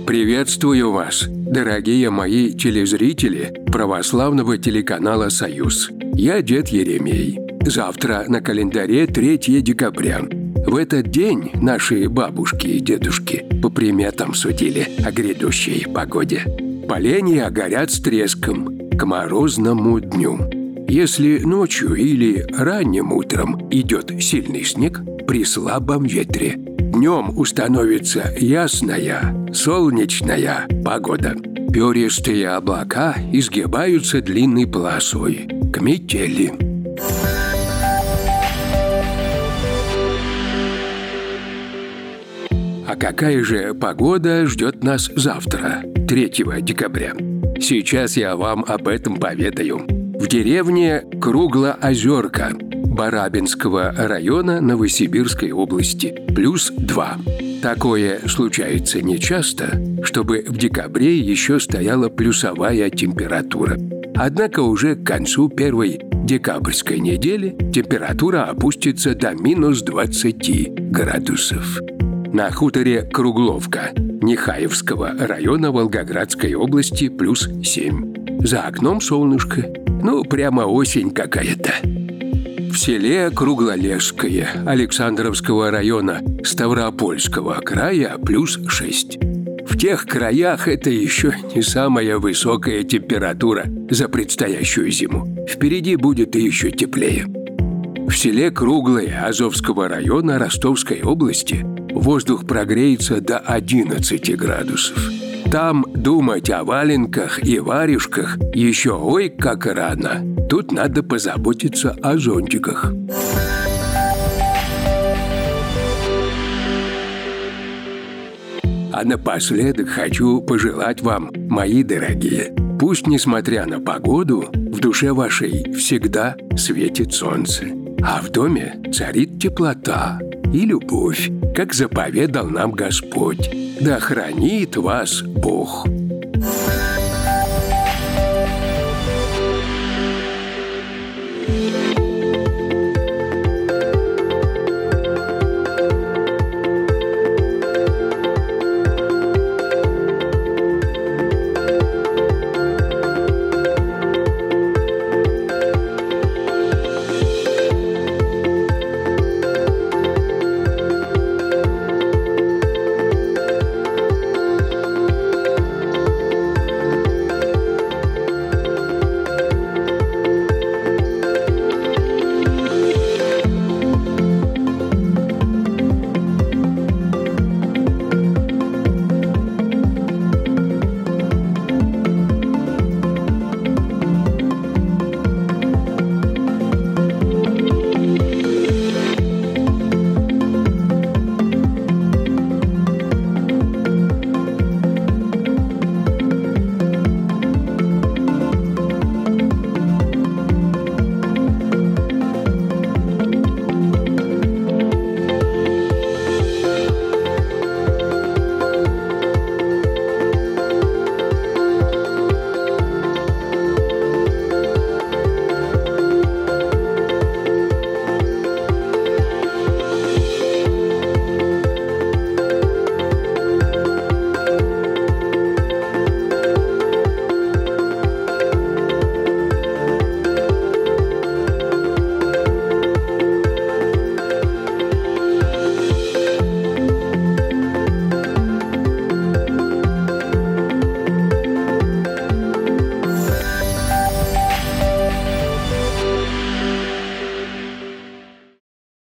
Приветствую вас, дорогие мои телезрители православного телеканала «Союз». Я дед Еремей. Завтра на календаре 3 декабря. В этот день наши бабушки и дедушки по приметам судили о грядущей погоде. Поленья горят с треском к морозному дню. Если ночью или ранним утром идет сильный снег при слабом ветре, днем установится ясная, солнечная погода. Перистые облака изгибаются длинной полосой к метели. А какая же погода ждет нас завтра, 3 декабря? Сейчас я вам об этом поведаю. В деревне Круглоозерка Барабинского района Новосибирской области +2. Такое случается нечасто, чтобы в декабре еще стояла плюсовая температура. Однако уже к концу первой декабрьской недели температура опустится до -20 градусов. На хуторе Кругловка Нехаевского района Волгоградской области +7. За окном солнышко. Прямо осень какая-то. В селе Круглолесское Александровского района Ставропольского края +6. В тех краях это еще не самая высокая температура за предстоящую зиму. Впереди будет и еще теплее. В селе Круглое Азовского района Ростовской области воздух прогреется до 11 градусов. Там думать о валенках и варежках еще ой как рано. Тут надо позаботиться о зонтиках. А напоследок хочу пожелать вам, мои дорогие, пусть, несмотря на погоду, в душе вашей всегда светит солнце, а в доме царит теплота и любовь, как заповедал нам Господь. Да хранит вас Бог.